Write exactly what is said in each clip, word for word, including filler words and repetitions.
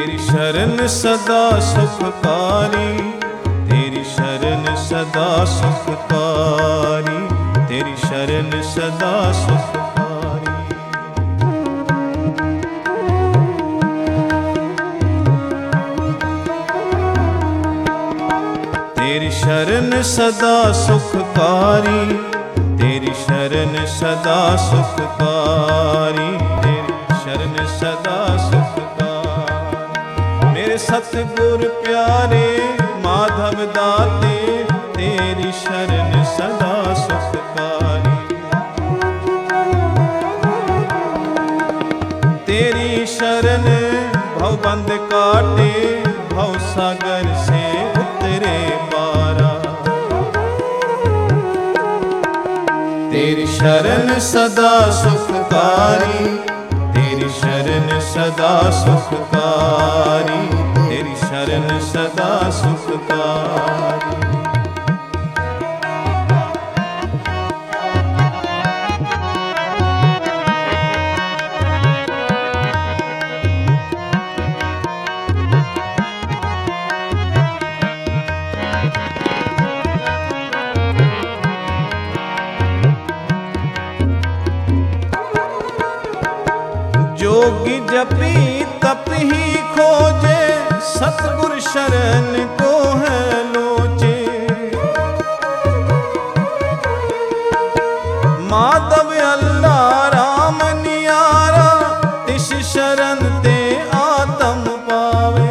तेरी शरण सदा सुखकारी, तेरी शरण सदा सुखकारी, तेरी शरण सदा सुखकारी। तेरी शरण सदा सुखकारी, तेरी शरण सदा सुखकारी, तेरी शरण सदा सुखकारी। मेरे सतगुर प्यारे माधव दाते, तेरी शरण सदा सुखकारी। तेरी शरण भवबंध काटे, भव सागर से उतरे पारा। तेरी शरण सदा सुखकारी, तेरी शरण सदा सुखकारी, तेरी शरण सदा सुखकारी। जोगी जपी तप ही खोजे, सतगुर शरण को है लोचे। माधव अल्लाह राम नियारा, तिस शरण ते आत्म पावे।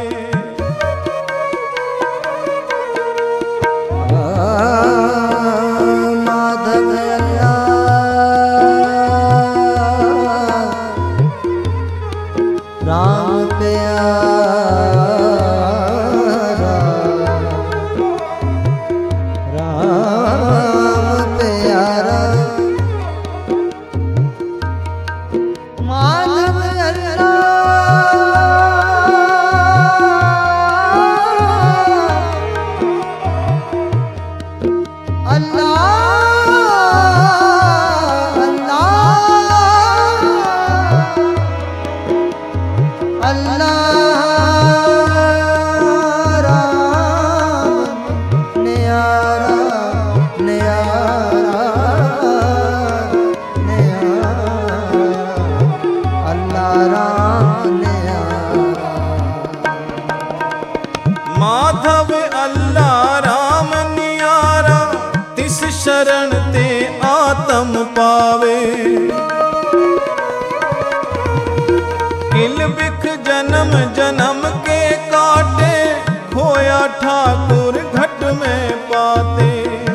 माधव राम प्यारा, राम प्यारा। माधव अल्लाह, माधव अल्लाह राम नियारा, तिस शरण ते आत्म पावे। किल बिख जन्म जन्म के काटे, खोया ठाकुर घट में पाते।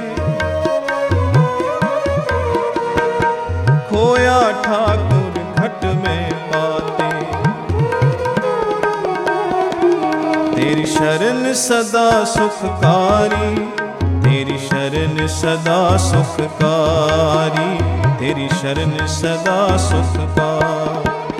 खोया ठाकुर घट में पाते। तेरी शरण सदा सुखकारी, तेरी शरण सदा सुखकारी, तेरी शरण सदा सुखकारी।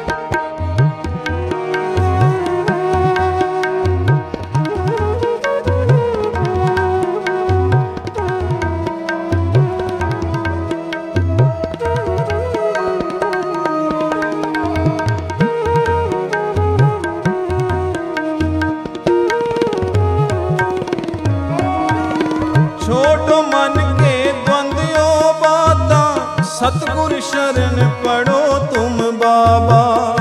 छोड़ो मन के द्वंद्वो बाता, सतगुर शरण पढ़ो तुम बाबा।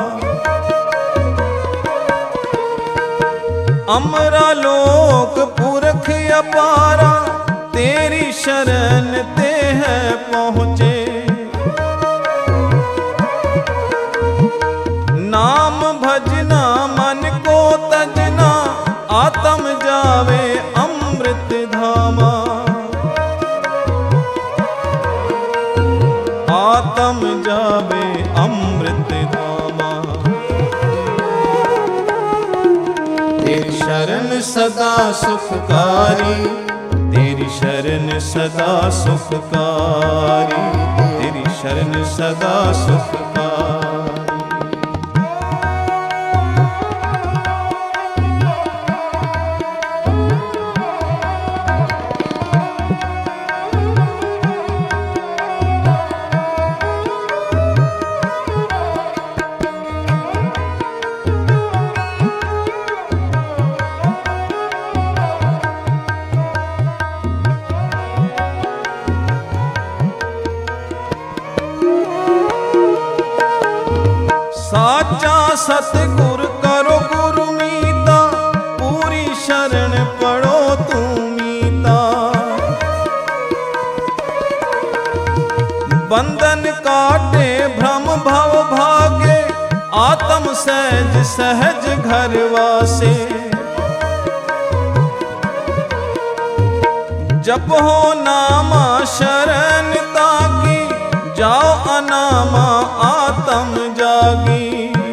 अमरा लोक पुरख अपारा, तेरी शरण ते है पहुँचे। नाम भजना मन को तजना, आत्म जावे अमृत धामा। आत्म जावे अमृत धामा। तेरी शरण सदा सुखकारी, तेरी शरण सदा सुखकारी, तेरी शरण सदा सुखकारी। सतगुर करो गुरु मीता, पूरी शरण पड़ो तू मीता। बंधन काटे भ्रम भव भागे, आत्म सहज सहज घर वासे। जप हो नामा शरण ताकी, जाओ अनामा आत्म जागी।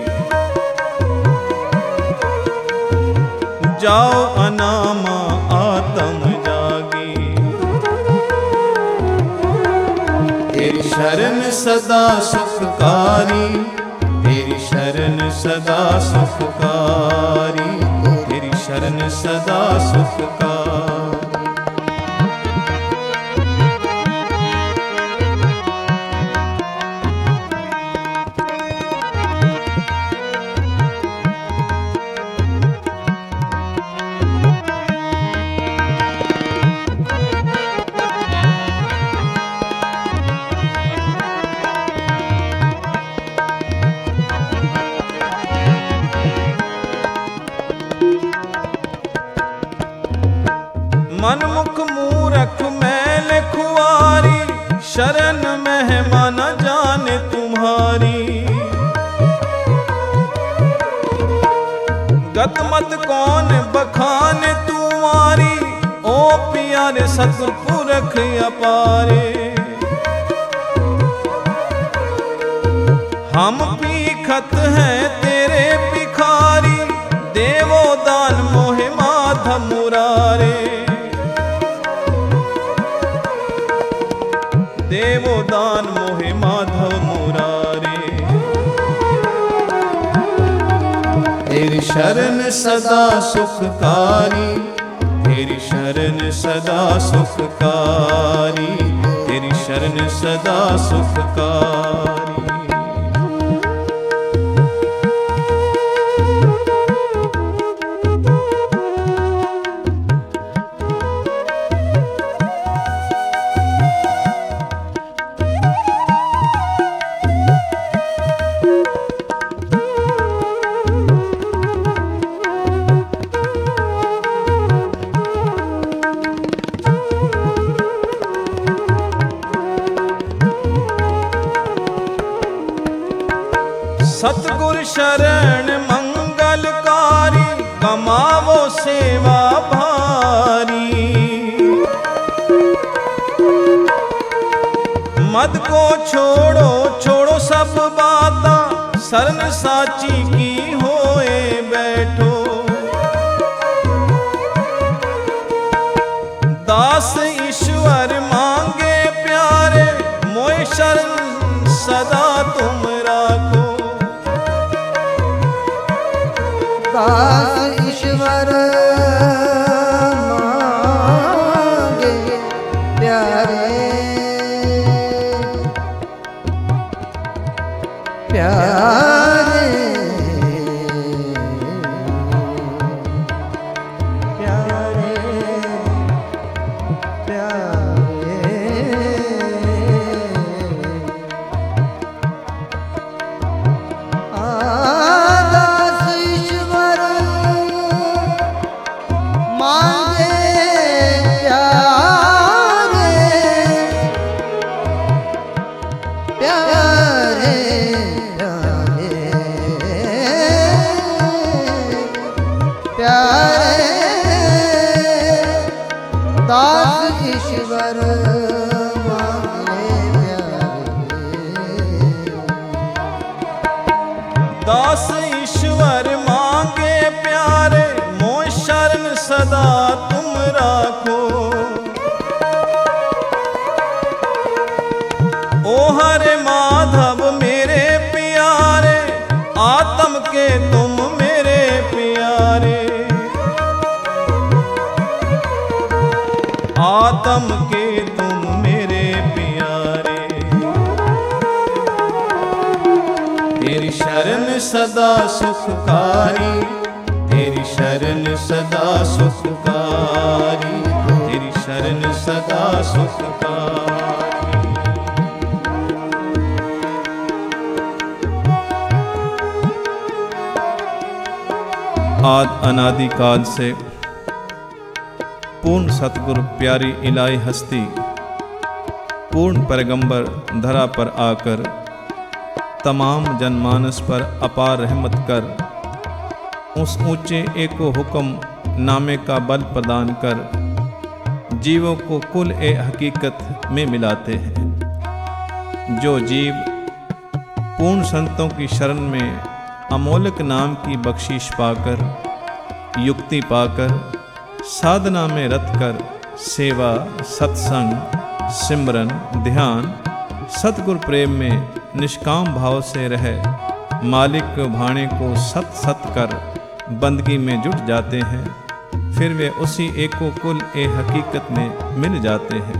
जाओ अनामा आत्म जागी। तेरी शरण सदा सुखकारी, तेरी शरण सदा सुखकारी, तेरी शरण सदा सुखकारी। मनमुख मूरख मैल खुआरी, शरण महिमा न जाने तुम्हारी। गतमत कौन बखान तुम्हारी, ओ प्यारे सतपुरख अपारे। हम पीखत हैं तेरे भिखारी, देवो दान मोहे माधव मुरारे। देवो दान मोहे माधव मुरारे। तेरी शरण सदा सुखकारी, तेरी शरण सदा सुखकारी, तेरी शरण सदा सुखकारी। सतगुर शरण मंगलकारी, कमावो सेवा भारी। मद को छोड़ो छोड़ो सब बाता, शरण साची की होए बैठो। दास ईश्वर मांगे प्यारे, मोय शरण सदा तुम राखो। दास ईश्वर मांगे प्यारे, प्यारे प्यारे प्यारे। दास ईश्वर मांगे प्यारे, दास ईश्वर मांगे प्यारे, मोह शरण सदा तुम राखो। ओ हरे माधव मेरे प्यारे, आत्म के तुम मेरे प्यारे। आत्म के तुम मेरे प्यारे। तेरी शरण सदा सुखकारी, तेरी शरण सदा सुखकारी, तेरी शरण सदा सुखकारी। आद अनादि काल से पूर्ण सतगुरु प्यारी इलाही हस्ती पूर्ण पैगंबर धरा पर आकर तमाम जनमानस पर अपार रहमत कर उस ऊंचे एको हुक्म नामे का बल प्रदान कर जीवों को कुल ए हकीकत में मिलाते हैं। जो जीव पूर्ण संतों की शरण में अमोलक नाम की बख्शीश पाकर युक्ति पाकर साधना में रत कर सेवा सत्संग सिमरन ध्यान सतगुरु प्रेम में निष्काम भाव से रहे मालिक भाणे को सत सत कर बंदगी में जुट जाते हैं, फिर वे उसी एको कुल ए हकीकत में मिल जाते हैं।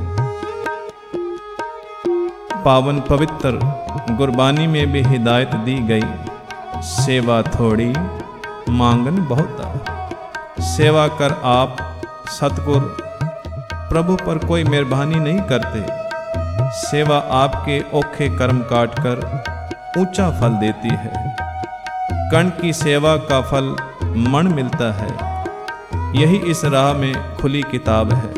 पावन पवित्र गुरबानी में भी हिदायत दी गई, सेवा थोड़ी मांगन बहुता। सेवा कर आप सतगुर प्रभु पर कोई मेहरबानी नहीं करते। सेवा आपके औखे कर्म काट कर ऊंचा फल देती है। कण की सेवा का फल मण मिलता है। यही इस राह में खुली किताब है।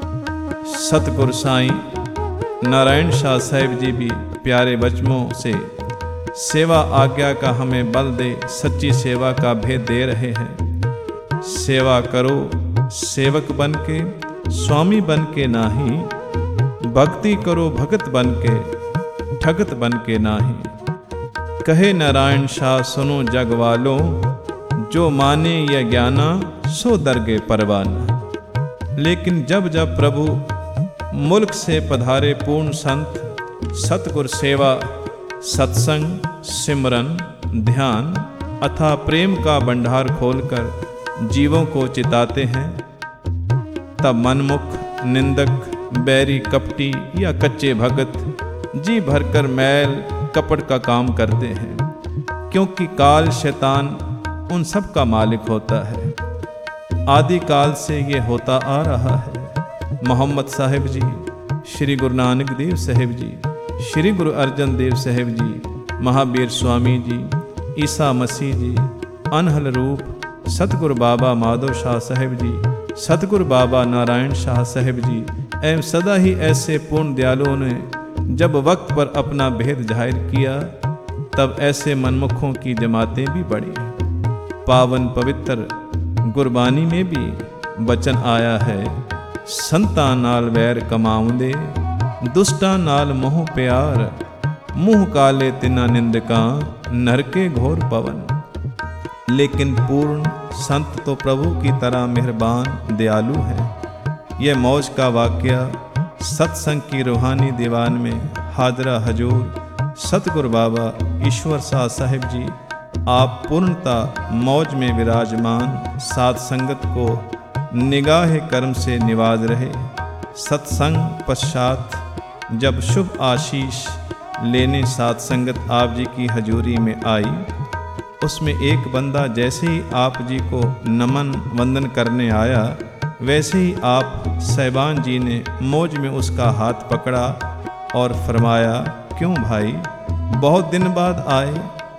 सतगुरु साईं नारायण शाह साहिब जी भी प्यारे वचनों से सेवा आज्ञा का हमें बल दे सच्ची सेवा का भेद दे रहे हैं। सेवा करो सेवक बन के स्वामी बन के नाही, भक्ति करो भगत बन के ठगत बन के नाही। कहे नारायण शाह सुनो जग वालों, जो माने यह ज्ञाना सो दरगे परवाना। लेकिन जब जब प्रभु मुल्क से पधारे पूर्ण संत सतगुर सेवा सत्संग सिमरन ध्यान अथा प्रेम का भंडार खोलकर जीवों को चिताते हैं, तब मनमुख निंदक बैरी कपटी या कच्चे भगत जी भरकर मैल कपट का काम करते हैं, क्योंकि काल शैतान उन सब का मालिक होता है। आदि काल से ये होता आ रहा है। मोहम्मद साहिब जी, श्री गुरु नानक देव साहिब जी, श्री गुरु अर्जन देव साहिब जी, महावीर स्वामी जी, ईसा मसीह जी, अनहल रूप सतगुरु बाबा माधव शाह साहिब जी, सतगुरु बाबा नारायण शाह साहिब जी एवं सदा ही ऐसे पूर्ण दयालुओं ने जब वक्त पर अपना भेद जाहिर किया, तब ऐसे मनमुखों की जमातें भी बढ़ी। पावन पवित्र गुरबानी में भी वचन आया है, संता नाल वैर कमाउंदे दुष्टा नाल मोह प्यार, मुँह काले तिना निंदका नरके घोर पवन। लेकिन पूर्ण संत तो प्रभु की तरह मेहरबान दयालु है। यह मौज का वाक़या सत्संग की रूहानी दीवान में हाजरा हजूर सतगुरु बाबा ईश्वर शाह साहिब जी आप पूर्णता मौज में विराजमान साध संगत को निगाह कर्म से निवाज रहे। सत्संग पश्चात जब शुभ आशीष लेने साध संगत आप जी की हजूरी में आई, उसमें एक बंदा जैसे ही आप जी को नमन वंदन करने आया, वैसे ही आप साहिबान जी ने मौज में उसका हाथ पकड़ा और फरमाया, क्यों भाई बहुत दिन बाद आए,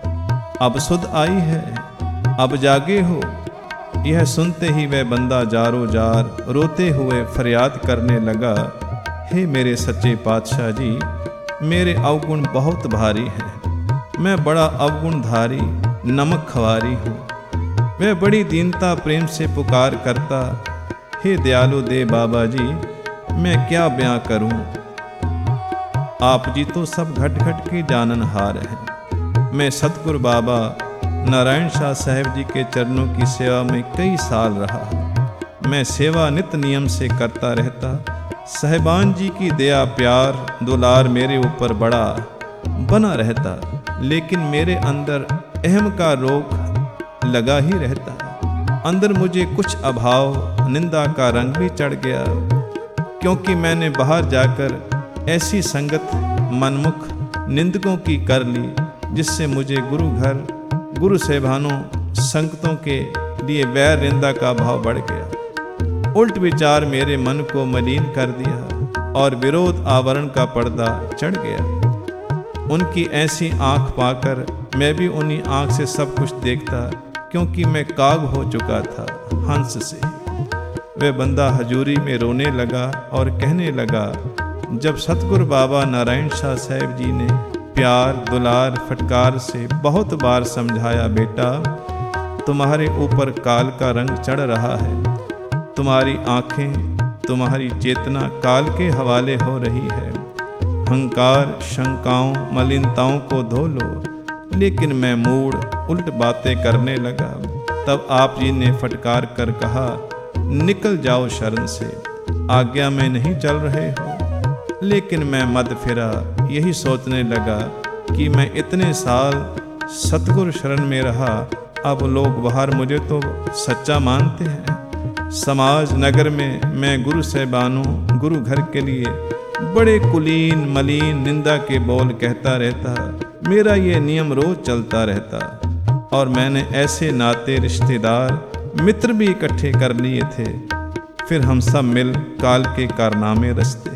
अब सुध आई है, अब जागे हो। यह सुनते ही वह बंदा जारो जार रोते हुए फरियाद करने लगा, हे मेरे सच्चे पातशाह जी, मेरे अवगुण बहुत भारी हैं। मैं बड़ा अवगुणधारी नमक खवारी हूँ। वह बड़ी दीनता प्रेम से पुकार करता, हे दयालु दे बाबा जी, मैं क्या बयां करूं। आप जी तो सब घट घट के जाननहार हैं। मैं सतगुरु बाबा नारायण शाह साहिब जी के चरणों की सेवा में कई साल रहा। मैं सेवा नित नियम से करता रहता। साहिबान जी की दया प्यार दुलार मेरे ऊपर बड़ा बना रहता, लेकिन मेरे अंदर अहम का रोग लगा ही रहता। अंदर मुझे कुछ अभाव निंदा का रंग भी चढ़ गया, क्योंकि मैंने बाहर जाकर ऐसी संगत मनमुख निंदकों की कर ली, जिससे मुझे गुरु घर गुरु साहिबानों संगतों के लिए वैर निंदा का भाव बढ़ गया। उल्ट विचार मेरे मन को मलिन कर दिया और विरोध आवरण का पर्दा चढ़ गया। उनकी ऐसी आंख पाकर मैं भी उन्हीं आंख से सब कुछ देखता, क्योंकि मैं काग हो चुका था हंस से। वह बंदा हजूरी में रोने लगा और कहने लगा, जब सतगुरु बाबा नारायण शाह साहिब जी ने प्यार दुलार फटकार से बहुत बार समझाया, बेटा तुम्हारे ऊपर काल का रंग चढ़ रहा है, तुम्हारी आंखें तुम्हारी चेतना काल के हवाले हो रही है, अहंकार शंकाओं मलिनताओं को धो लो। लेकिन मैं मूड उल्ट बातें करने लगा। तब आप जी ने फटकार कर कहा, निकल जाओ शरण से, आज्ञा में नहीं चल रहे हो। लेकिन मैं मद फिरा यही सोचने लगा कि मैं इतने साल सतगुरु शरण में रहा, अब लोग बाहर मुझे तो सच्चा मानते हैं। समाज नगर में मैं गुरु साहिबानों गुरु घर के लिए बड़े कुलीन मलीन निंदा के बोल कहता रहता, मेरा ये नियम रोज चलता रहता। और मैंने ऐसे नाते रिश्तेदार मित्र भी इकट्ठे कर लिए थे। फिर हम सब मिल काल के कारनामे रचते।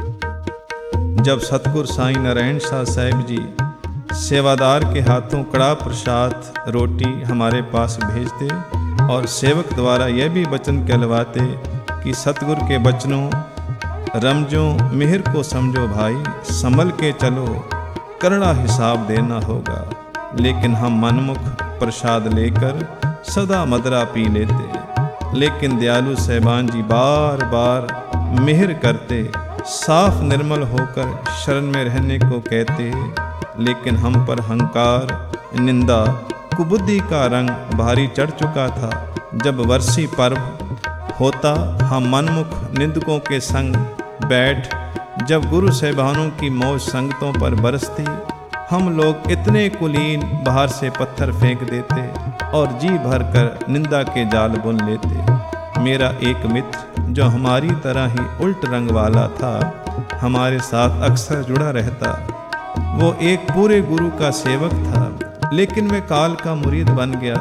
जब सतगुरु साईं नारायण शाह साहिब जी सेवादार के हाथों कड़ा प्रसाद रोटी हमारे पास भेजते और सेवक द्वारा यह भी वचन कहलवाते कि सतगुरु के वचनों रमजों मिहर को समझो भाई, संभल के चलो, करड़ा हिसाब देना होगा। लेकिन हम मनमुख प्रसाद लेकर सदा मदरा पी लेते। लेकिन दयालु साहिबान जी बार बार मिहर करते, साफ निर्मल होकर शरण में रहने को कहते। लेकिन हम पर अहंकार निंदा कुबुद्धि का रंग भारी चढ़ चुका था। जब वर्षी पर्व होता हम मनमुख निंदकों के संग बैठ, जब गुरु साहिबानों की मौज संगतों पर बरसती, हम लोग इतने कुलीन बाहर से पत्थर फेंक देते और जी भर कर निंदा के जाल बुन लेते। मेरा एक मित्र जो हमारी तरह ही उल्ट रंग वाला था, हमारे साथ अक्सर जुड़ा रहता। वो एक पूरे गुरु का सेवक था, लेकिन वह काल का मुरीद बन गया।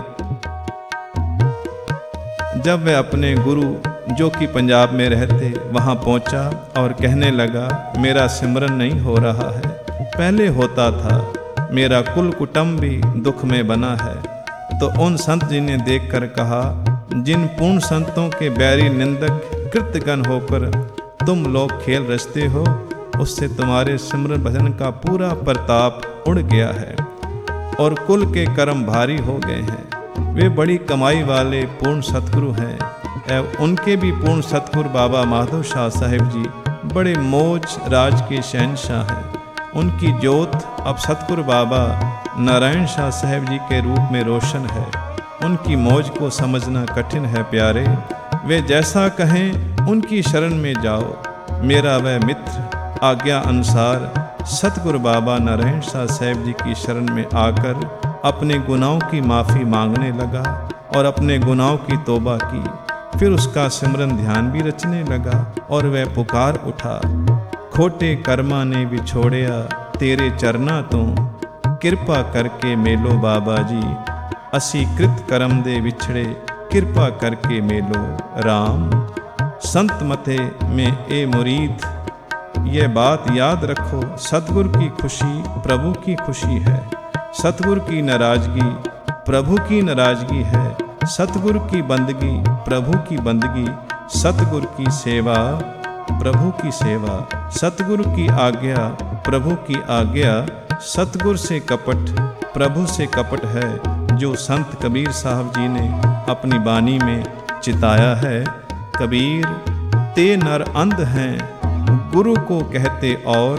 जब वह अपने गुरु जो कि पंजाब में रहते वहाँ पहुँचा और कहने लगा, मेरा सिमरन नहीं हो रहा है, पहले होता था, मेरा कुल कुटुंब भी दुख में बना है। तो उन संत जी ने देखकर कहा, जिन पूर्ण संतों के बैरी निंदक कृतगन होकर तुम लोग खेल रचते हो, उससे तुम्हारे सिमरन भजन का पूरा प्रताप उड़ गया है और कुल के कर्म भारी हो गए हैं। वे बड़ी कमाई वाले पूर्ण सतगुरु हैं एवं उनके भी पूर्ण सतगुरु बाबा माधव शाह साहिब जी बड़े मौज राज के शहंशाह हैं। उनकी ज्योत अब सतगुरु बाबा नारायण शाह साहिब जी के रूप में रोशन है। उनकी मौज को समझना कठिन है प्यारे। वे जैसा कहें उनकी शरण में जाओ। मेरा वह मित्र आज्ञा अनुसार सतगुरु बाबा नारायण शाह साहिब जी की शरण में आकर अपने गुनाहों की माफ़ी मांगने लगा और अपने गुनाहों की तौबा की। फिर उसका सिमरन ध्यान भी रचने लगा और वह पुकार उठा, खोटे कर्मा ने बिछोड़िया तेरे चरना तो, कृपा करके मेलो बाबा जी, असी कृत कर्म दे विछड़े, कृपा करके मेलो राम। संत मथे में ए मुरीद, ये बात याद रखो, सतगुरु की खुशी प्रभु की खुशी है, सतगुरु की नाराजगी प्रभु की नाराजगी है, सतगुरु की बंदगी प्रभु की बंदगी, सतगुरु की सेवा प्रभु की सेवा, सतगुरु की आज्ञा प्रभु की आज्ञा, सतगुरु से कपट प्रभु से कपट है, जो संत कबीर साहब जी ने अपनी बानी में चिताया है। कबीर ते नर अंध हैं, गुरु को कहते और,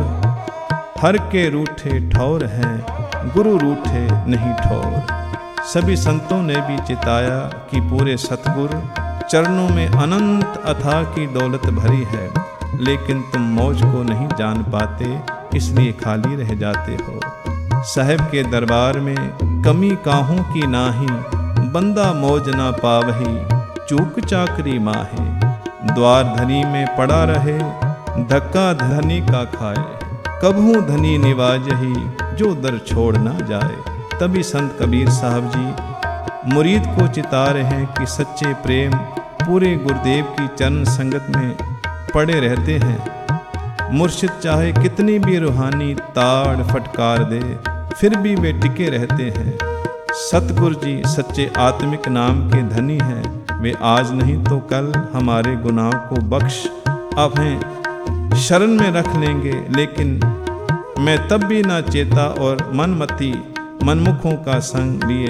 हर के रूठे ठौर हैं, गुरु रूठे नहीं ठौर। सभी संतों ने भी चिताया कि पूरे सतगुरु चरणों में अनंत अथाह की दौलत भरी है, लेकिन तुम मौज को नहीं जान पाते, इसलिए खाली रह जाते हो। साहिब के दरबार में कमी काहों की नाही, बंदा मौज ना पावही, चूक चाकरी माहे, द्वार धनी में पड़ा रहे, धक्का धनी का खाए, कभू धनी निवाजही, जो दर छोड़ ना जाए। तभी संत कबीर साहब जी मुरीद को चिता रहे हैं कि सच्चे प्रेम पूरे गुरुदेव की चरण संगत में पड़े रहते हैं। मुर्शिद चाहे कितनी भी रूहानी ताड़ फटकार दे, फिर भी वे टिके रहते हैं। सतगुरु जी सच्चे आत्मिक नाम के धनी हैं। वे आज नहीं तो कल हमारे गुनाहों को बख्श अपने शरण में रख लेंगे। लेकिन मैं तब भी ना चेता और मनमती मनमुखों का संग लिए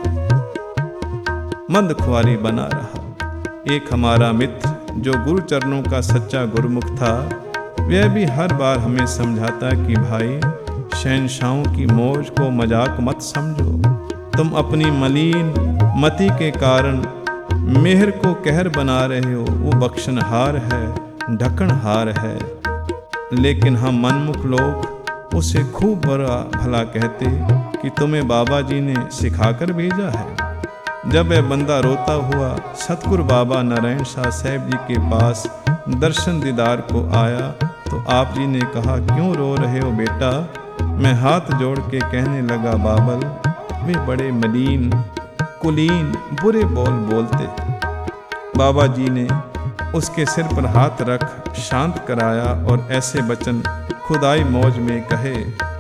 मंद खुआरी बना रहा। एक हमारा मित्र जो गुरु चरणों का सच्चा गुरुमुख था, वह भी हर बार हमें समझाता कि भाई, शहंशाहों की मौज को मजाक मत समझो। तुम अपनी मलिन मति के कारण मेहर को कहर बना रहे हो। वो बख्शनहार है, ढकनहार है। लेकिन हम मनमुख लोग उसे खूब बुरा भला कहते कि तुम्हें बाबा जी ने सिखाकर भेजा है। जब वह बंदा रोता हुआ सतगुरु बाबा नारायण शाह साहब जी के पास दर्शन दीदार को आया तो आप जी ने कहा, क्यों रो रहे हो बेटा? मैं हाथ जोड़ के कहने लगा, बाबल, वे बड़े मलिन कुलीन बुरे बोल बोलते। बाबा जी ने उसके सिर पर हाथ रख शांत कराया और ऐसे वचन खुदाई मौज में कहे,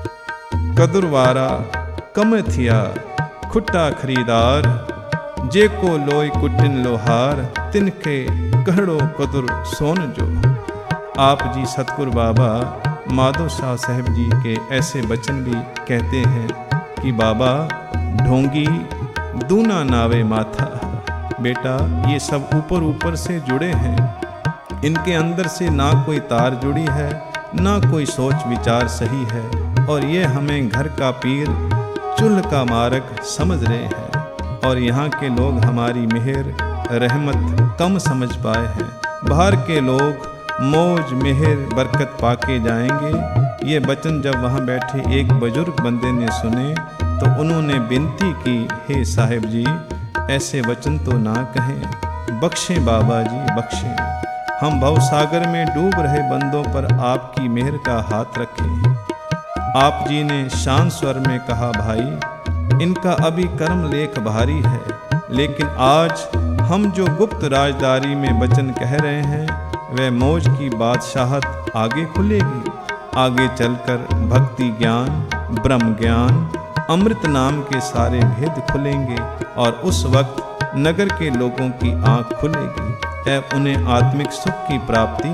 कदुरवारा कम थिया खुट्टा खरीदार, जे को लोई कुटिन लोहार, तिनके कहड़ो कदुर सोन जो। आप जी सतगुरु बाबा माधो शाह साहब जी के ऐसे वचन भी कहते हैं कि बाबा ढोंगी दूना नावे माथा। बेटा, ये सब ऊपर ऊपर से जुड़े हैं। इनके अंदर से ना कोई तार जुड़ी है, ना कोई सोच विचार सही है। और ये हमें घर का पीर चुल्ह का मार्ग समझ रहे हैं। और यहाँ के लोग हमारी मेहर रहमत कम समझ पाए हैं। बाहर के लोग मौज मेहर बरकत पाके जाएंगे। ये वचन जब वहाँ बैठे एक बुजुर्ग बंदे ने सुने तो उन्होंने विनती की, हे साहिब जी, ऐसे वचन तो ना कहें, बख्शें बाबा जी, बख्शें। हम भवसागर में डूब रहे बंदों पर आपकी मेहर का हाथ रखें। आप जी ने शान स्वर में कहा, भाई, इनका अभी कर्म लेख भारी है, लेकिन आज हम जो गुप्त राजदारी में वचन कह रहे हैं, वह मौज की बादशाहत आगे खुलेगी। आगे चलकर भक्ति ज्ञान, ब्रह्म ज्ञान, अमृत नाम के सारे भेद खुलेंगे और उस वक्त नगर के लोगों की आंख खुलेगी एवं उन्हें आत्मिक सुख की प्राप्ति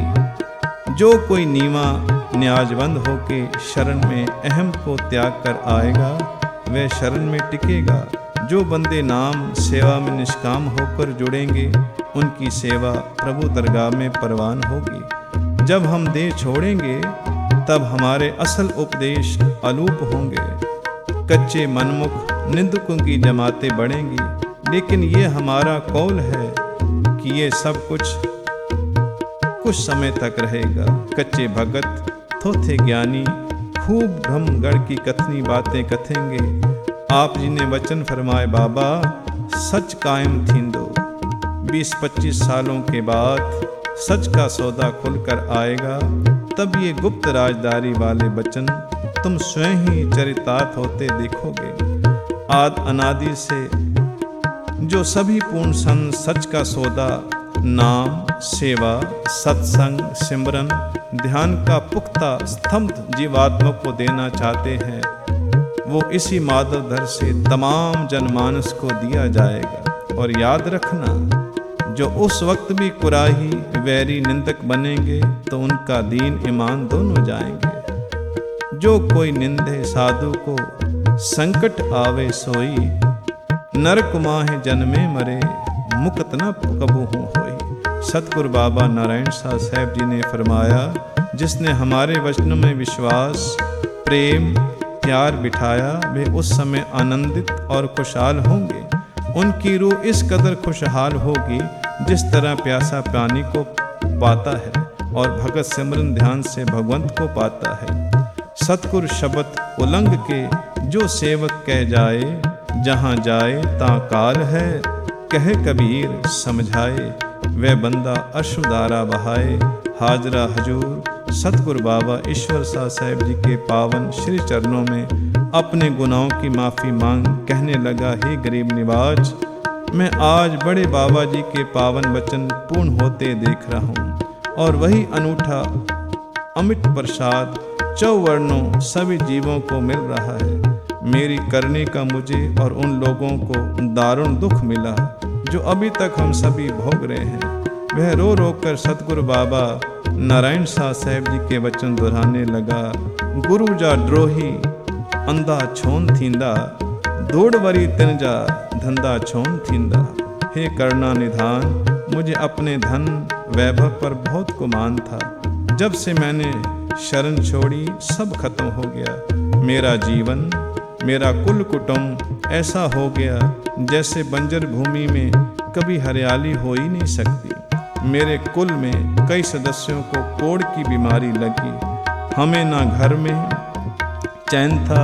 होगी। जो कोई नीवा न्याजवंद होके शरण में अहम को त्याग कर आएगा, वह शरण में टिकेगा। जो बंदे नाम सेवा में निष्काम होकर जुड़ेंगे, उनकी सेवा प्रभु दरगाह में परवान होगी। जब हम देह छोड़ेंगे, तब हमारे असल उपदेश अलूप होंगे। कच्चे मनमुख निंदकों की जमातें बढ़ेंगी। लेकिन ये हमारा कौल है कि ये सब कुछ कुछ समय तक रहेगा। कच्चे भगत थोथे ज्ञानी खूब भ्रमगढ़ की कथनी बातें कथेंगे। आप जी ने वचन फरमाए, बाबा, सच कायम थींदो। बीस पच्चीस सालों के बाद सच का सौदा खुलकर आएगा। तब ये गुप्त राजदारी वाले वचन तुम स्वयं ही चरितार्थ होते देखोगे। आद अनादि से जो सभी पूर्ण संत सच का सौदा नाम, सेवा, सत्संग, सिमरन, ध्यान का पुख्ता स्तंभ जीवात्मा को देना चाहते हैं, वो इसी माधवधर से तमाम जनमानस को दिया जाएगा। और याद रखना, जो उस वक्त भी कुराही वैरी निंदक बनेंगे तो उनका दीन ईमान दोनों जाएंगे। जो कोई निंदे साधु को संकट आवे सोई, नरक माहे जन्मे मरे, मुक्त न कबू हूँ होई। सतगुरु बाबा नारायण शाह साहब जी ने फरमाया, जिसने हमारे वचनों में विश्वास, प्रेम, प्यार बिठाया, वे उस समय आनंदित और खुशहाल होंगे। उनकी रूह इस कदर खुशहाल होगी जिस तरह प्यासा पानी को पाता है और भगत सिमरन ध्यान से भगवंत को पाता है। सतगुरु शब्द उलंग के जो सेवक कह जाए, जहाँ जाए ता काल है, कहे कबीर समझाए। वह बंदा अश्रुधारा बहाए, हाजरा हजूर सतगुरु बाबा ईश्वर शाह साहब जी के पावन श्री चरणों में अपने गुनाहों की माफ़ी मांग कहने लगा, हे गरीब निवाज, मैं आज बड़े बाबा जी के पावन वचन पूर्ण होते देख रहा हूँ और वही अनूठा अमिट प्रसाद चौवर्णों सभी जीवों को मिल रहा है। मेरी करने का मुझे और उन लोगों को दारुण दुख मिला जो अभी तक हम सभी भोग रहे हैं। वह रो रो कर सतगुरु बाबा नारायण शाह साहब जी के वचन दोहराने लगा। गुरु जा द्रोही अंधा छोन थींदा, दौड़ वरी तिन जा धंधा छोन थींदा। हे करुणा निधान, मुझे अपने धन वैभव पर बहुत गुमान था। जब से मैंने शरण छोड़ी सब खत्म हो गया। मेरा जीवन, मेरा कुल कुटुंब ऐसा हो गया जैसे बंजर भूमि में कभी हरियाली हो ही नहीं सकती। मेरे कुल में कई सदस्यों को कोढ़ की बीमारी लगी। हमें ना घर में चैन था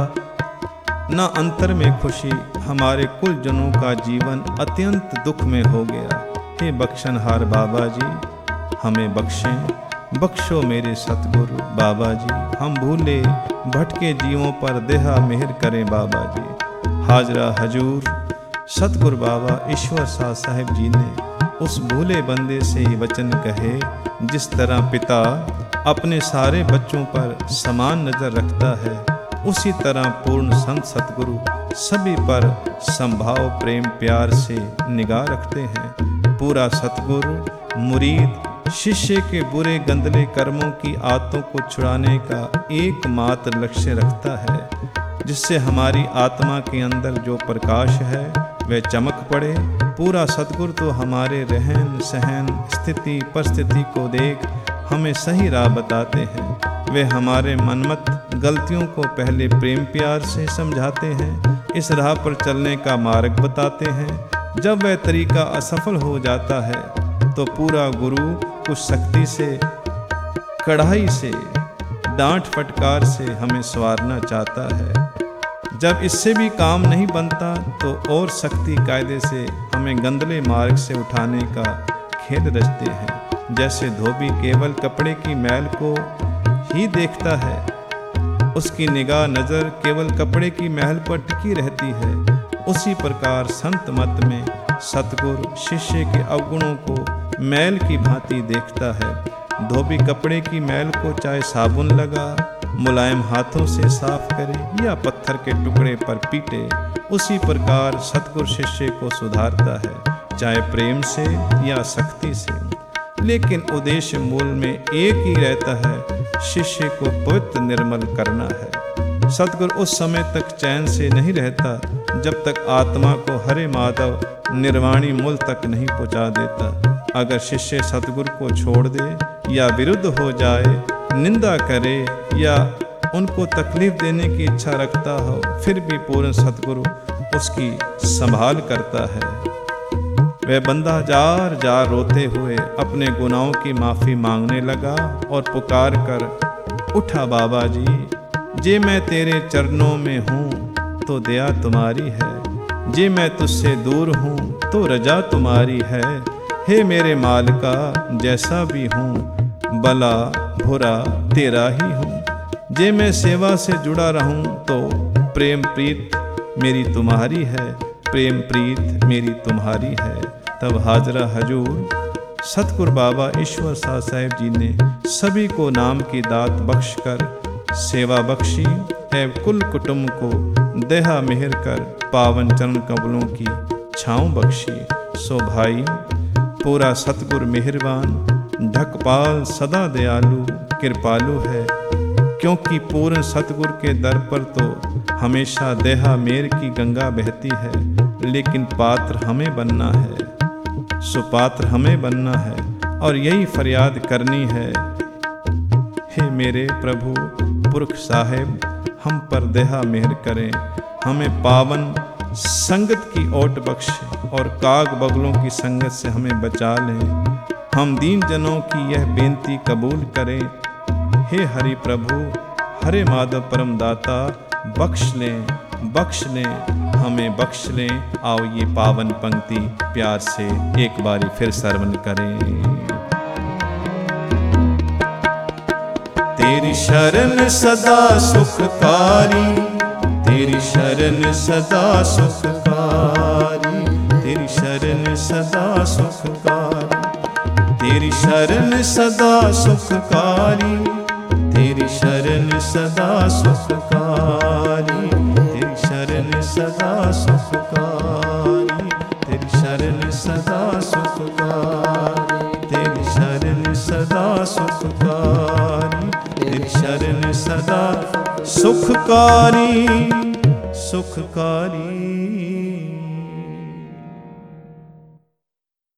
ना अंतर में खुशी। हमारे कुल जनों का जीवन अत्यंत दुख में हो गया। हे बख्शनहार बाबा जी, हमें बख्शें, बख्शो मेरे सतगुरु बाबा जी। हम भूले भटके जीवों पर देहा मेहर करें बाबा जी। हाजरा हजूर सतगुरु बाबा ईश्वर शाह साहब जी ने उस भूले बंदे से ये वचन कहे, जिस तरह पिता अपने सारे बच्चों पर समान नज़र रखता है, उसी तरह पूर्ण संत सतगुरु सभी पर संभाव प्रेम प्यार से निगाह रखते हैं। पूरा सतगुरु मुरीद शिष्य के बुरे गंदले कर्मों की आदतों को छुड़ाने का एकमात्र लक्ष्य रखता है, जिससे हमारी आत्मा के अंदर जो प्रकाश है वह चमक पड़े। पूरा सतगुरु तो हमारे रहन सहन स्थिति परिस्थिति को देख हमें सही राह बताते हैं। वे हमारे मनमत गलतियों को पहले प्रेम प्यार से समझाते हैं, इस राह पर चलने का मार्ग बताते हैं। जब वह तरीका असफल हो जाता है तो पूरा गुरु कुछ सख्ती से, कड़ाई से, डांट फटकार से हमें संवारना चाहता है। जब इससे भी काम नहीं बनता तो और सख्ती कायदे से हमें गंदले मार्ग से उठाने का खेल रचते हैं। जैसे धोबी केवल कपड़े की मैल को ही देखता है, उसकी निगाह नज़र केवल कपड़े की महल पर टिकी रहती है, उसी प्रकार संत मत में सतगुरु शिष्य के अवगुणों को मैल की भांति देखता है। धोबी कपड़े की मैल को चाहे साबुन लगा, मुलायम हाथों से साफ करे या पत्थर के टुकड़े पर पीटे, उसी प्रकार सतगुरु शिष्य को सुधारता है, चाहे प्रेम से या सख्ती से। लेकिन उद्देश्य मूल में एक ही रहता है, शिष्य को पवित्र निर्मल करना है। सतगुरु उस समय तक चैन से नहीं रहता जब तक आत्मा को हरे माधव निर्वाणी मूल तक नहीं पहुंचा देता। अगर शिष्य सतगुरु को छोड़ दे या विरुद्ध हो जाए, निंदा करे या उनको तकलीफ देने की इच्छा रखता हो, फिर भी पूर्ण सतगुरु उसकी संभाल करता है। वह बंदा जार जार रोते हुए अपने गुनाहों की माफ़ी मांगने लगा और पुकार कर उठा, बाबा जी, जे मैं तेरे चरणों में हूँ तो दया तुम्हारी है, जे मैं तुझसे दूर हूँ तो रजा तुम्हारी है। हे मेरे मालिका, जैसा भी हूँ भला बुरा तेरा ही हूँ, जे मैं सेवा से जुड़ा रहूँ तो प्रेम प्रीत मेरी तुम्हारी है, प्रेम प्रीत मेरी तुम्हारी है। तब हाजरा हजूर सतगुरु बाबा ईश्वर शाह साहब जी ने सभी को नाम की दात बख्शकर सेवा बख्शी एवं कुल कुटुंब को देहा मेहर कर पावन चरण कमलों की छाँव बख्शी। सो भाई, पूरा सतगुरु मेहरबान ढकपाल सदा दयालु कृपालु है, क्योंकि पूर्ण सतगुरु के दर पर तो हमेशा देहा मेर की गंगा बहती है, लेकिन पात्र हमें बनना है, सुपात्र हमें बनना है और यही फरियाद करनी है। हे मेरे प्रभु पुरख साहेब, हम पर देहा मेहर करें, हमें पावन संगत की ओट बख्श और काग बगलों की संगत से हमें बचा लें। हम दीन जनों की यह बेनती कबूल करें। हे हरि प्रभु हरे माधव परम दाता, बख्श लें बख्श लें हमें बख्श लें। आओ ये पावन पंक्ति प्यार से एक बारी फिर श्रवण करें। तेरी शरण सदा सुखकारी, तेरी शरण सदा सुखकारी, तेरी शरण सदा सुखकारी, तेरी शरण सदा सुखकारी, तेरी शरण सदा सुखकारी, तेरी शरण सदा सुखकारी, तेरी शरण सदा सुखकारी, तेरी शरण सदा सुखकारी, तेरी शरण सदा सुखकारी, सुखकारी।